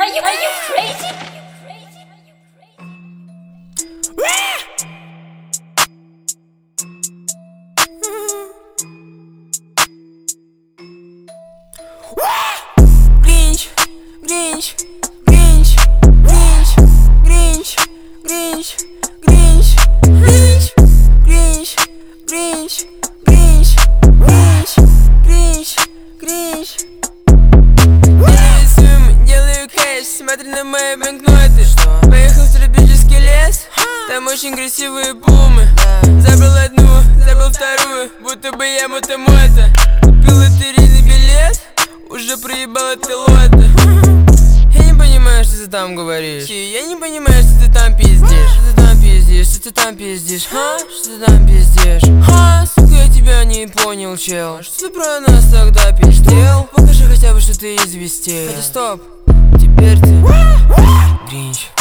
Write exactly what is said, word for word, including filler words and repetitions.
Are you, are you crazy? Grinch, Grinch, Grinch, Grinch, Grinch, Grinch, Grinch, Grinch, Grinch, Grinch, Grinch, Grinch, Grinch, Grinch. Делаю суммы, делаю кэш, смотри на мои банкноты. Поехал в тропический лес, там очень красивые пумы. Забрал одну, забрал вторую, будто бы я мото-мото. Купил лотерейный билет, уже проебал от пилота. Я не понимаю, что ты там говоришь. Я не понимаю, что ты там пиздишь. Что ты там пиздишь, что ты там пиздишь, ха? Что ты там пиздишь, ха? Сука, я тебя не понял, чел. Что ты про нас тогда пиздел? Покажи хотя бы, что ты известил. Хотя стоп, теперь ты Гринч.